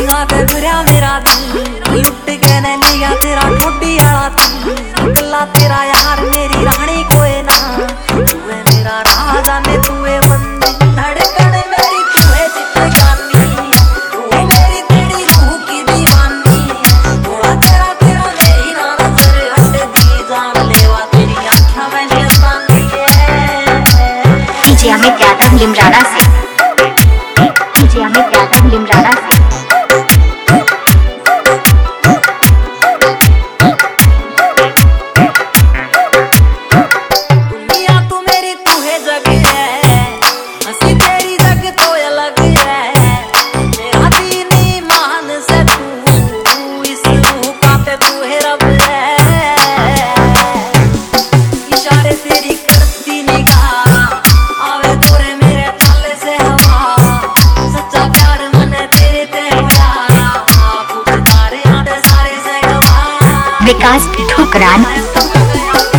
फीलिंगा ते भरया मेरा दिल, लुट के न लिया तेरा ठोडी आला दिल। कल्ला तेरा यार मेरी रानी कोई ना, तू है मेरा राजा ने तू है बंदी। धड़कन मेरी तू है जिंदगानी, तू है मेरी तेरी रूह की दीवानी। थोड़ा तेरा तेरा मेरी ना नजर हट दी, जान लेवा तेरी आँखें में निशानी है। डीजे अमित यादव लिमराना से, डीजे अमित यादव लिमराना से। विकास ठुकरान।